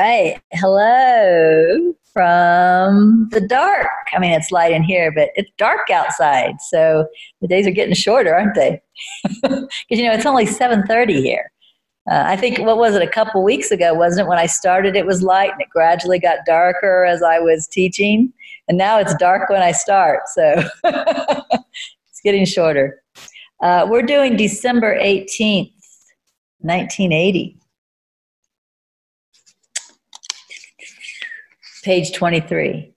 right. Hello from the dark. I mean, it's light in here, but it's dark outside. So the days are getting shorter, aren't they? Because, it's only 7:30 here. I think, what was it, a couple weeks ago, wasn't it? When I started, it was light and it gradually got darker as I was teaching. And now it's dark when I start. So it's getting shorter. We're doing December 18th, 1980. Page 23.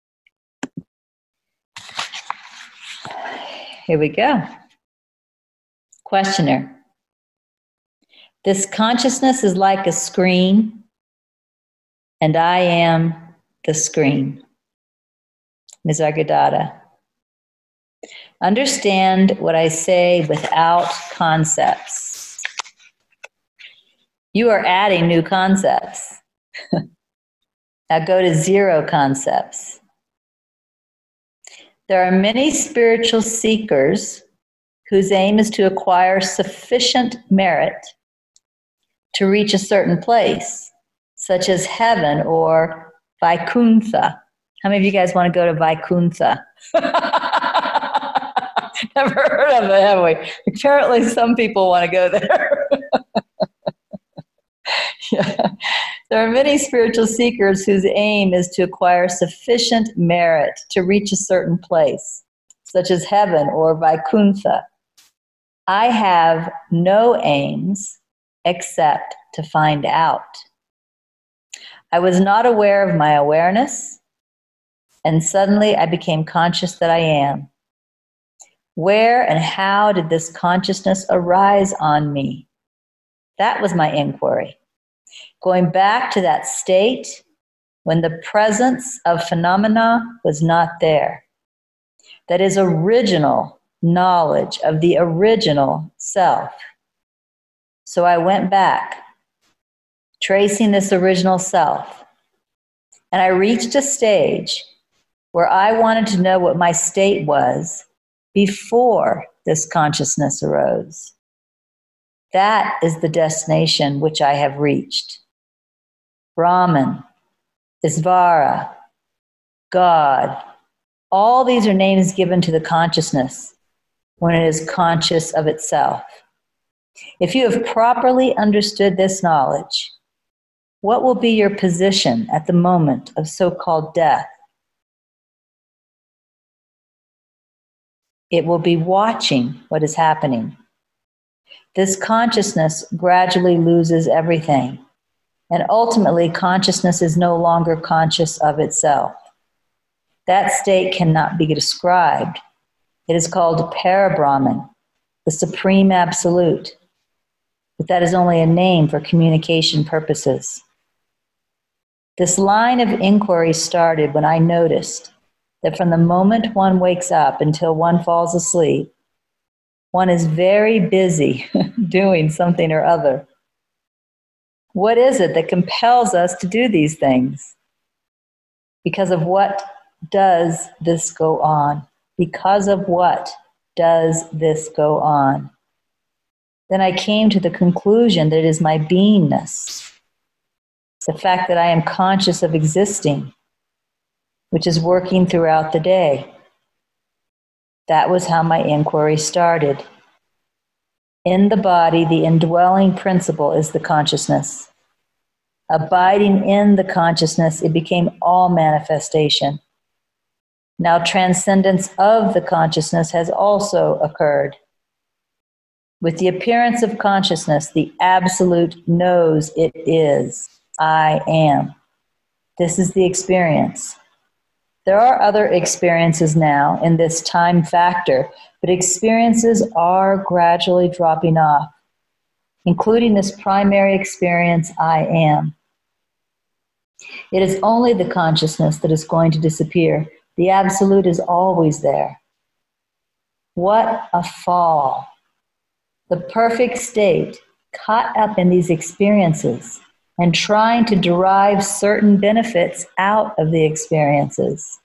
Here we go. Questioner. This consciousness is like a screen, and I am the screen. Nisargadatta. Understand what I say without concepts. You are adding new concepts. Now go to zero concepts. There are many spiritual seekers whose aim is to acquire sufficient merit to reach a certain place, such as heaven or Vaikuntha. How many of you guys want to go to Vaikuntha? Never heard of it, have we? Apparently some people want to go there. Yeah. There are many spiritual seekers whose aim is to acquire sufficient merit to reach a certain place, such as heaven or Vaikuntha. I have no aims except to find out. I was not aware of my awareness, and suddenly I became conscious that I am. Where and how did this consciousness arise on me? That was my inquiry. Going back to that state when the presence of phenomena was not there. That is original knowledge of the original self. So I went back, tracing this original self, and I reached a stage where I wanted to know what my state was before this consciousness arose. That is the destination which I have reached. Brahman, Isvara, God, all these are names given to the consciousness when it is conscious of itself. If you have properly understood this knowledge, what will be your position at the moment of so-called death? It will be watching what is happening. This consciousness gradually loses everything, and ultimately consciousness is no longer conscious of itself. That state cannot be described. It is called Parabrahman, the Supreme Absolute, but that is only a name for communication purposes. This line of inquiry started when I noticed that from the moment one wakes up until one falls asleep, one is very busy doing something or other. What is it that compels us to do these things? Because of what does this go on? Because of what does this go on? Then I came to the conclusion that it is my beingness, the fact that I am conscious of existing, which is working throughout the day. That was how my inquiry started. In the body, the indwelling principle is the consciousness. Abiding in the consciousness, it became all manifestation. Now transcendence of the consciousness has also occurred. With the appearance of consciousness, the Absolute knows it is. I am. This is the experience. There are other experiences now in this time factor, but experiences are gradually dropping off, including this primary experience, I am. It is only the consciousness that is going to disappear. The Absolute is always there. What a fall. The perfect state, caught up in these experiences and trying to derive certain benefits out of the experiences.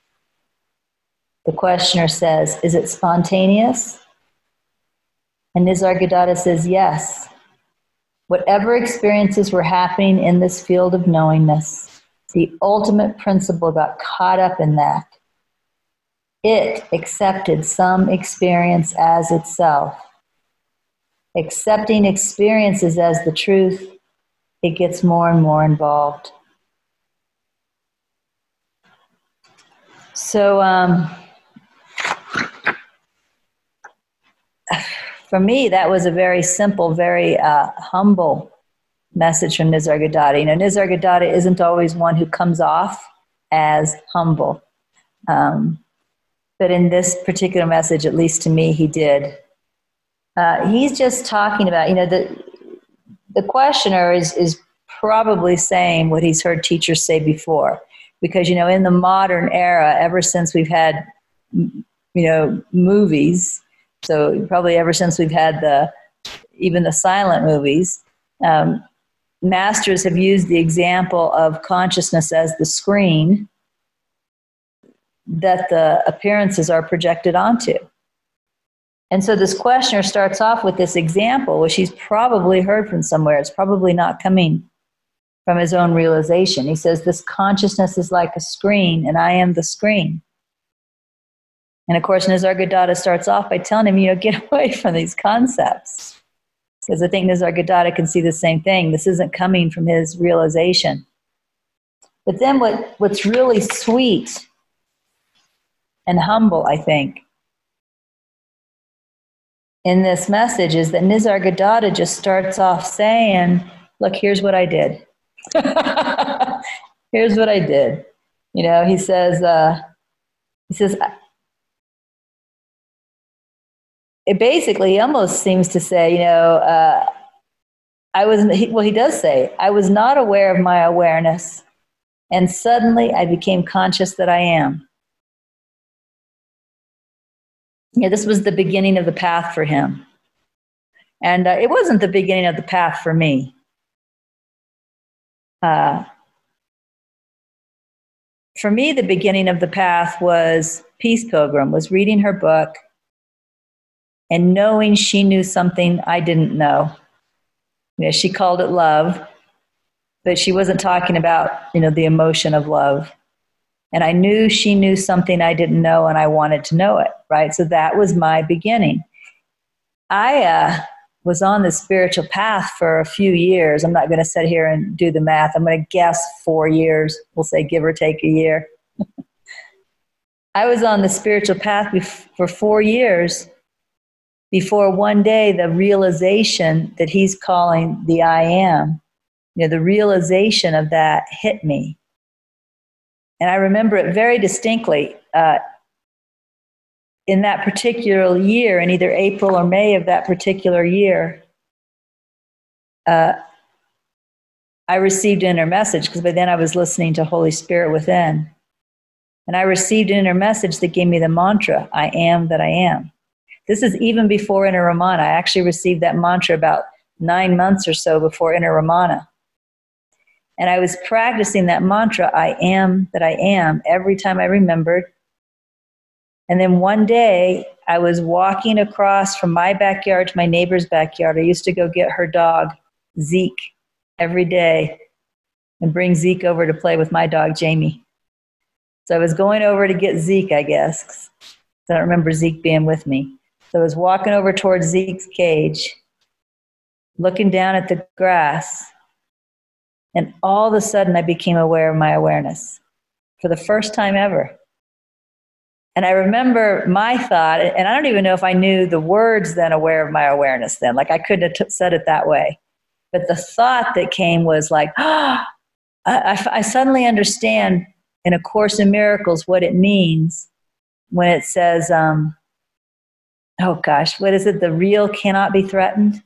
The questioner says, is it spontaneous? And Nisargadatta says, yes. Whatever experiences were happening in this field of knowingness, the ultimate principle got caught up in that. It accepted some experience as itself. Accepting experiences as the truth, it gets more and more involved. So, for me, that was a very simple, very humble message from Nisargadatta. You know, Nisargadatta isn't always one who comes off as humble. But in this particular message, at least to me, he did. He's just talking about, you know, the questioner is probably saying what he's heard teachers say before. Because, you know, in the modern era, ever since we've had, you know, movies, so probably ever since we've had even the silent movies, masters have used the example of consciousness as the screen that the appearances are projected onto. And so this questioner starts off with this example, which he's probably heard from somewhere. It's probably not coming from his own realization. He says, this consciousness is like a screen, and I am the screen. And of course, Nisargadatta starts off by telling him, you know, get away from these concepts. Because I think Nisargadatta can see the same thing. This isn't coming from his realization. But then what's really sweet and humble, I think, in this message is that Nisargadatta just starts off saying, look, here's what I did. Here's what I did. You know, he says, it basically, he almost seems to say, you know, he does say, I was not aware of my awareness, and suddenly I became conscious that I am. Yeah, this was the beginning of the path for him. And it wasn't the beginning of the path for me. For me, the beginning of the path was Peace Pilgrim, was reading her book and knowing she knew something I didn't know. You know, she called it love, but she wasn't talking about, you know, the emotion of love. And I knew she knew something I didn't know, and I wanted to know it, right? So that was my beginning. I was on the spiritual path for a few years. I'm not going to sit here and do the math. I'm going to guess 4 years. We'll say give or take a year. I was on the spiritual path for 4 years before one day the realization that he's calling the I am, you know, the realization of that hit me. And I remember it very distinctly. In that particular year, in either April or May of that particular year, I received an inner message, because by then I was listening to Holy Spirit within. And I received an inner message that gave me the mantra, I am that I am. This is even before Inner Ramana. I actually received that mantra about 9 months or so before Inner Ramana. And I was practicing that mantra, I am that I am, every time I remembered. And then one day, I was walking across from my backyard to my neighbor's backyard. I used to go get her dog, Zeke, every day and bring Zeke over to play with my dog, Jamie. So I was going over to get Zeke, I guess, 'cause I don't remember Zeke being with me. So I was walking over towards Zeke's cage, looking down at the grass, and all of a sudden I became aware of my awareness for the first time ever. And I remember my thought, and I don't even know if I knew the words then, aware of my awareness then, like I couldn't have said it that way. But the thought that came was like, I suddenly understand in A Course in Miracles what it means when it says, oh gosh, what is it? The real cannot be threatened,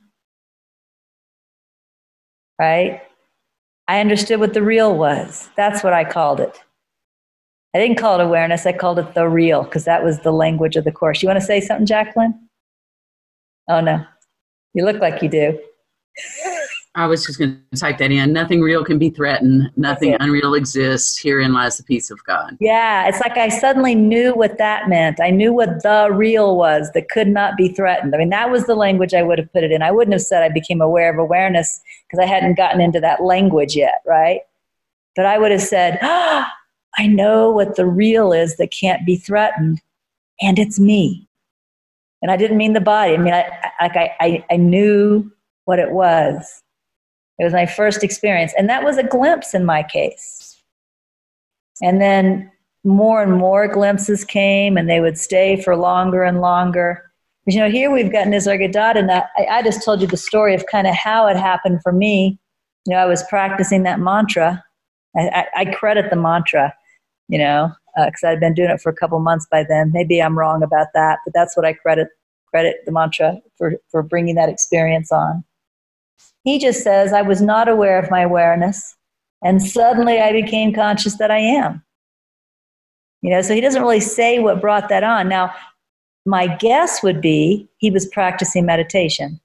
right? I understood what the real was. That's what I called it. I didn't call it awareness. I called it the real, because that was the language of the Course. You want to say something, Jacqueline? Oh, no. You look like you do. I was just going to type that in. Nothing real can be threatened. Nothing unreal exists. Herein lies the peace of God. Yeah, it's like I suddenly knew what that meant. I knew what the real was that could not be threatened. I mean, that was the language I would have put it in. I wouldn't have said I became aware of awareness because I hadn't gotten into that language yet, right? But I would have said, I know what the real is that can't be threatened, and it's me. And I didn't mean the body. I mean, I knew what it was. It was my first experience. And that was a glimpse in my case. And then more and more glimpses came, and they would stay for longer and longer. But, you know, here we've got Nisargadatta, and I just told you the story of kind of how it happened for me. You know, I was practicing that mantra. I credit the mantra, you know, because I'd been doing it for a couple months by then. Maybe I'm wrong about that, but that's what I credit the mantra for bringing that experience on. He just says, I was not aware of my awareness, and suddenly I became conscious that I am. You know, so he doesn't really say what brought that on. Now, my guess would be he was practicing meditation.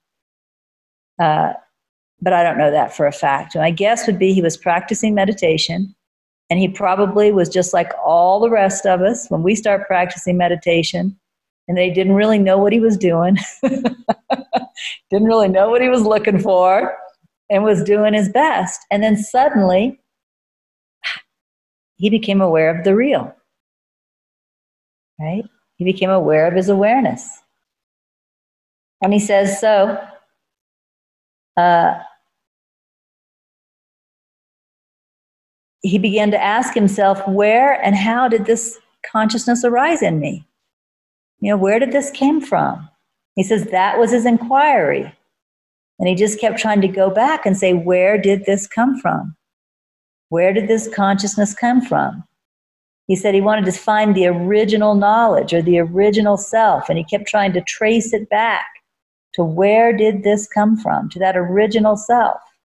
But I don't know that for a fact. My guess would be he was practicing meditation, and he probably was just like all the rest of us when we start practicing meditation, and they didn't really know what he was doing, didn't really know what he was looking for, and was doing his best. And then suddenly, he became aware of the real, right? He became aware of his awareness. And he says, he began to ask himself, where and how did this consciousness arise in me? You know, where did this came from? He says that was his inquiry. And he just kept trying to go back and say, where did this come from? Where did this consciousness come from? He said he wanted to find the original knowledge or the original self, and he kept trying to trace it back to where did this come from, to that original self.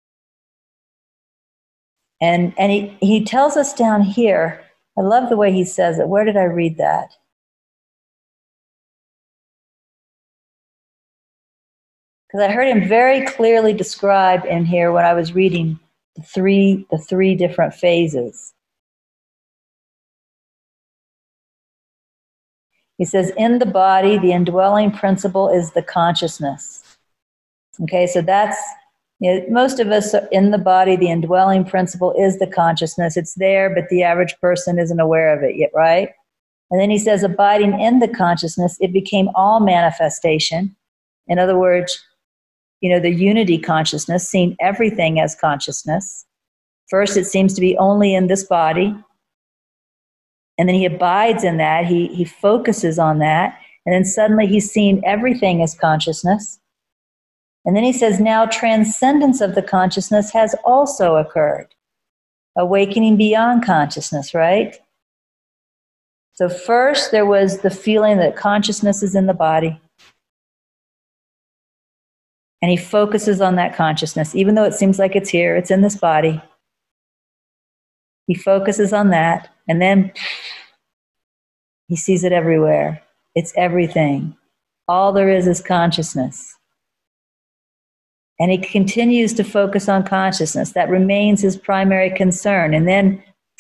And he tells us down here, I love the way he says it. Where did I read that? Because I heard him very clearly describe in here when I was reading the three different phases. He says, in the body, the indwelling principle is the consciousness. Okay, so that's, you know, most of us are in the body, the indwelling principle is the consciousness. It's there, but the average person isn't aware of it yet, right? And then he says, abiding in the consciousness, it became all manifestation. In other words, you know, the unity consciousness, seeing everything as consciousness. First, it seems to be only in this body. And then he abides in that. He focuses on that. And then suddenly he's seeing everything as consciousness. And then he says, now transcendence of the consciousness has also occurred. Awakening beyond consciousness, right? So first there was the feeling that consciousness is in the body. And he focuses on that consciousness. Even though it seems like it's here, it's in this body. He focuses on that. And then he sees it everywhere. It's everything. All there is consciousness. And he continues to focus on consciousness. That remains his primary concern. And then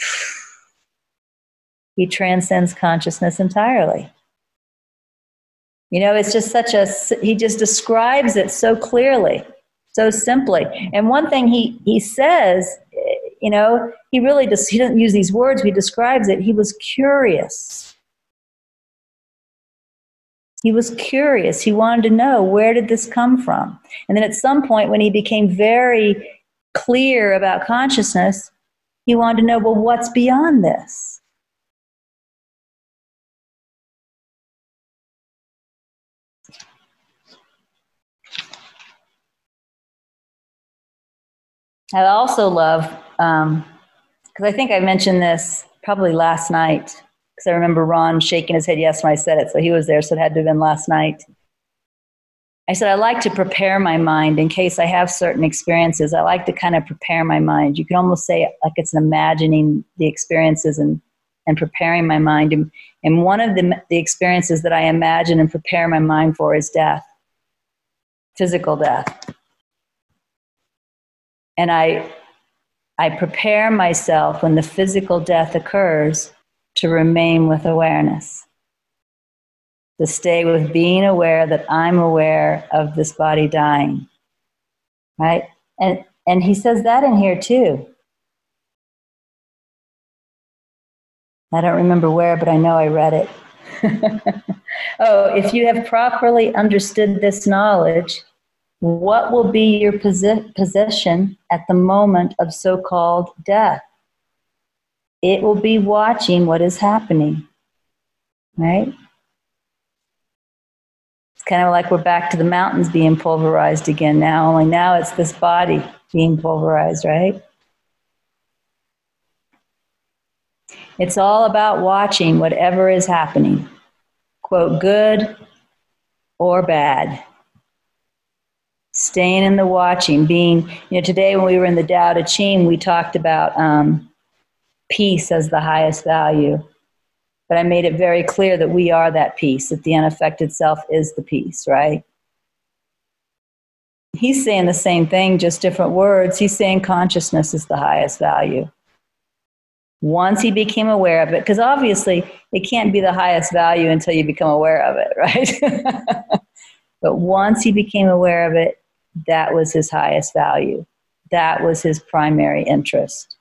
he transcends consciousness entirely. You know, it's just he just describes it so clearly, so simply. And one thing he says, you know, he doesn't use these words, he describes it. He was curious. He was curious. He wanted to know, where did this come from? And then at some point when he became very clear about consciousness, he wanted to know, well, what's beyond this? I also love, because I think I mentioned this probably last night, because I remember Ron shaking his head yes when I said it, so he was there, so it had to have been last night. I said, I like to prepare my mind in case I have certain experiences. I like to kind of prepare my mind. You can almost say it like it's imagining the experiences and preparing my mind. And one of the experiences that I imagine and prepare my mind for is death, physical death. And I prepare myself when the physical death occurs to remain with awareness, to stay with being aware that I'm aware of this body dying, right? And he says that in here too. I don't remember where, but I know I read it. Oh, if you have properly understood this knowledge, what will be your position at the moment of so-called death? It will be watching what is happening, right? It's kind of like we're back to the mountains being pulverized again now, only now it's this body being pulverized, right? It's all about watching whatever is happening, quote, good or bad. Staying in the watching, being, today when we were in the Tao Te Ching, we talked about peace as the highest value. But I made it very clear that we are that peace, that the unaffected self is the peace, right? He's saying the same thing, just different words. He's saying consciousness is the highest value. Once he became aware of it, because obviously it can't be the highest value until you become aware of it, right? But once he became aware of it, that was his highest value. That was his primary interest.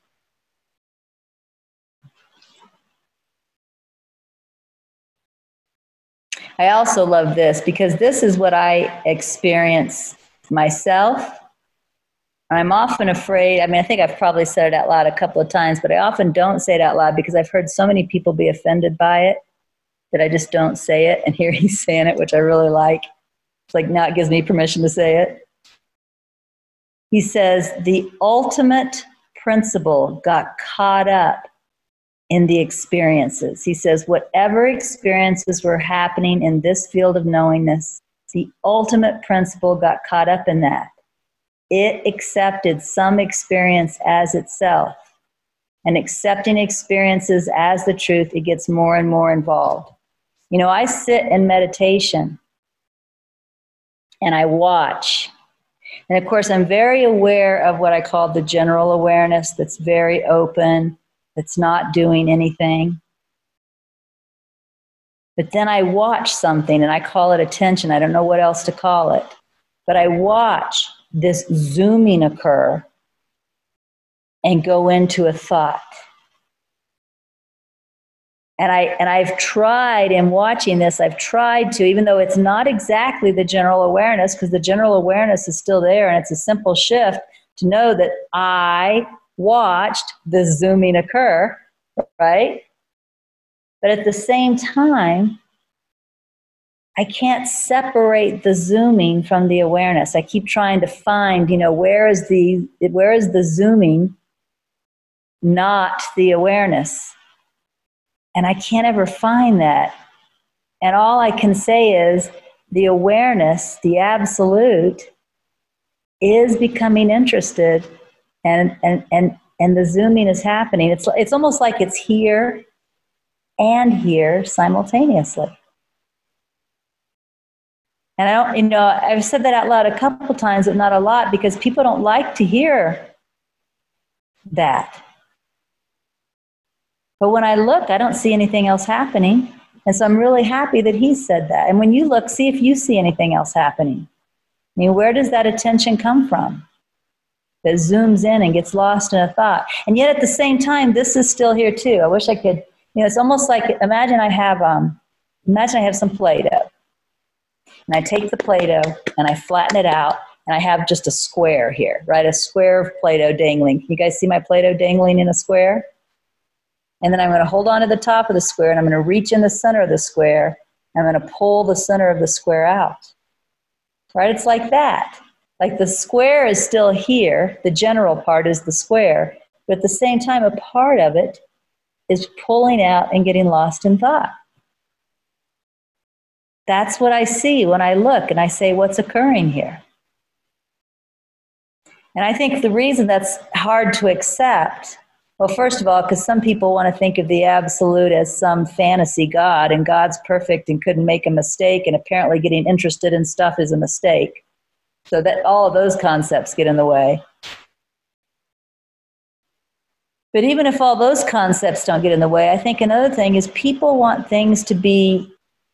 I also love this because this is what I experience myself. I'm often afraid, I think I've probably said it out loud a couple of times, but I often don't say it out loud because I've heard so many people be offended by it that I just don't say it. And here he's saying it, which I really like. It's like now it gives me permission to say it. He says, the ultimate principle got caught up in the experiences. He says, whatever experiences were happening in this field of knowingness, the ultimate principle got caught up in that. It accepted some experience as itself. And accepting experiences as the truth, it gets more and more involved. I sit in meditation and I watch. And of course, I'm very aware of what I call the general awareness that's very open, that's not doing anything. But then I watch something and I call it attention. I don't know what else to call it. But I watch this zooming occur and go into a thought. And I've tried in watching this, I've tried to, even though it's not exactly the general awareness, because the general awareness is still there and it's a simple shift to know that I watched this zooming occur, right? But at the same time, I can't separate the zooming from the awareness. I keep trying to find, where is the zooming, not the awareness. And I can't ever find that. And all I can say is the awareness, the absolute, is becoming interested and the zooming is happening. It's almost like it's here and here simultaneously. And I don't, I've said that out loud a couple times, but not a lot, because people don't like to hear that. But when I look, I don't see anything else happening. And so I'm really happy that he said that. And when you look, see if you see anything else happening. Where does that attention come from? That zooms in and gets lost in a thought. And yet at the same time, this is still here too. I wish I could, it's almost like, imagine I have some Play-Doh. And I take the Play-Doh and I flatten it out and I have just a square here, right? A square of Play-Doh dangling. Can you guys see my Play-Doh dangling in a square? And then I'm going to hold on to the top of the square and I'm going to reach in the center of the square and I'm going to pull the center of the square out. Right? It's like that. Like the square is still here. The general part is the square. But at the same time, a part of it is pulling out and getting lost in thought. That's what I see when I look and I say, what's occurring here? And I think the reason that's hard to accept, well, first of all, because some people want to think of the absolute as some fantasy God, and God's perfect and couldn't make a mistake, and apparently getting interested in stuff is a mistake. So that all of those concepts get in the way. But even if all those concepts don't get in the way, I think another thing is people want things to be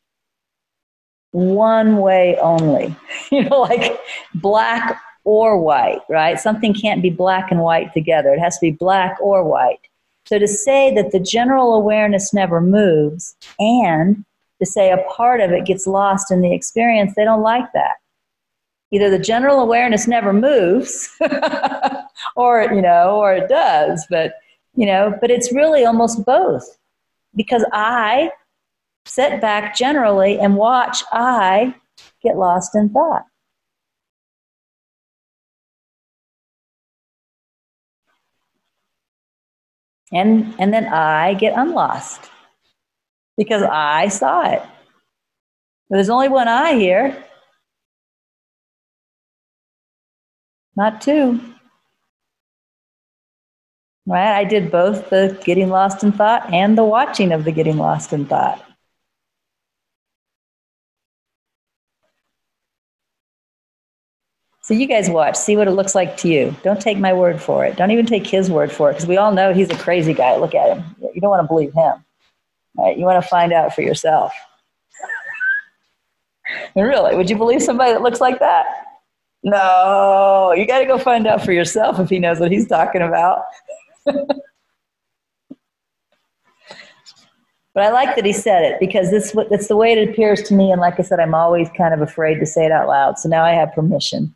one way only, like black or white, right? Something can't be black and white together. It has to be black or white. So to say that the general awareness never moves and to say a part of it gets lost in the experience, they don't like that. Either the general awareness never moves or it does, but it's really almost both, because I sit back generally and watch I get lost in thought. And then I get unlost because I saw it. There's only one I here, not two. Right? I did both the getting lost in thought and the watching of the getting lost in thought. So you guys watch, see what it looks like to you. Don't take my word for it. Don't even take his word for it, because we all know he's a crazy guy. Look at him. You don't want to believe him. Right? You want to find out for yourself. And really, would you believe somebody that looks like that? No, you got to go find out for yourself if he knows what he's talking about. But I like that he said it, because that's the way it appears to me. And like I said, I'm always kind of afraid to say it out loud. So now I have permission.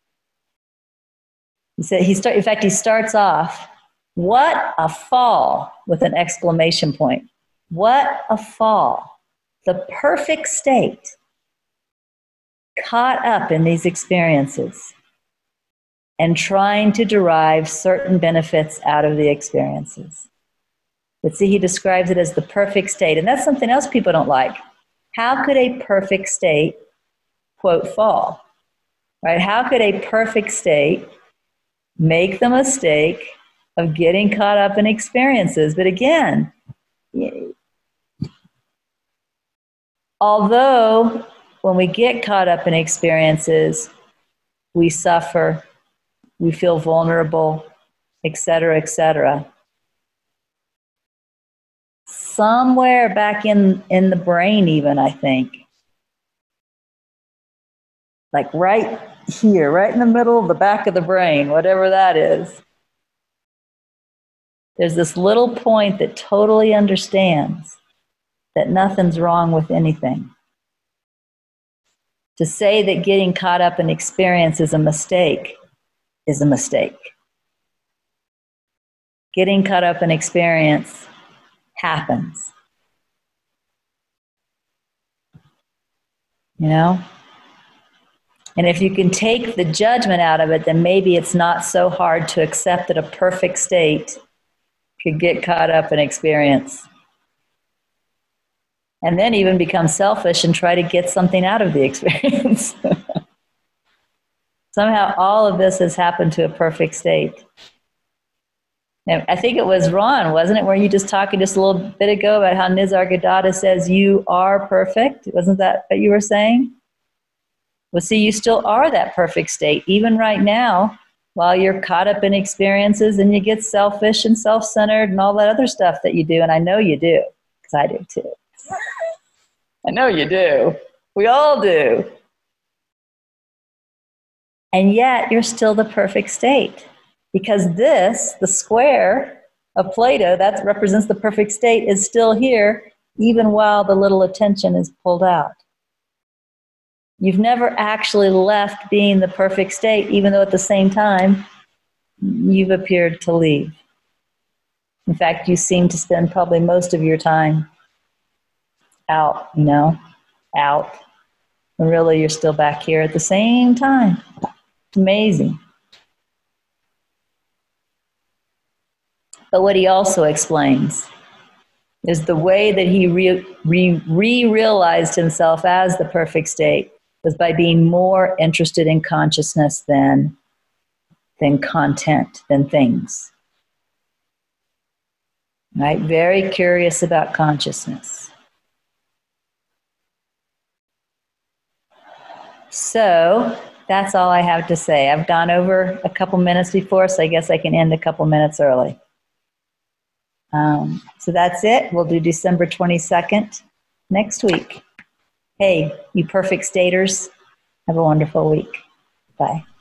He said, in fact, he starts off, what a fall, with an exclamation point. What a fall. The perfect state, caught up in these experiences and trying to derive certain benefits out of the experiences. But see, he describes it as the perfect state. And that's something else people don't like. How could a perfect state, quote, fall? Right? How could a perfect state make the mistake of getting caught up in experiences? But again, although when we get caught up in experiences, we suffer, we feel vulnerable, etc., etc. Somewhere back in the brain even, I think, like right here, right in the middle of the back of the brain, whatever that is, there's this little point that totally understands that nothing's wrong with anything. To say that getting caught up in experience is a mistake is a mistake. Getting caught up in experience happens. And if you can take the judgment out of it, then maybe it's not so hard to accept that a perfect state could get caught up in experience. And then even become selfish and try to get something out of the experience. Somehow all of this has happened to a perfect state. And I think it was Ron, wasn't it, where you just talking just a little bit ago about how Nisargadatta says you are perfect? Wasn't that what you were saying? Well, see, you still are that perfect state, even right now, while you're caught up in experiences and you get selfish and self-centered and all that other stuff that you do. And I know you do, because I do too. I know you do. We all do. And yet, you're still the perfect state. Because this, the square of Plato, that represents the perfect state, is still here, even while the little attention is pulled out. You've never actually left being the perfect state, even though at the same time, you've appeared to leave. In fact, you seem to spend probably most of your time out, out. And really, you're still back here at the same time. It's amazing. But what he also explains is the way that he realized himself as the perfect state was by being more interested in consciousness than content, than things. Right? Very curious about consciousness. So that's all I have to say. I've gone over a couple minutes before, so I guess I can end a couple minutes early. So that's it. We'll do December 22nd next week. Hey, you perfect staters, have a wonderful week. Bye.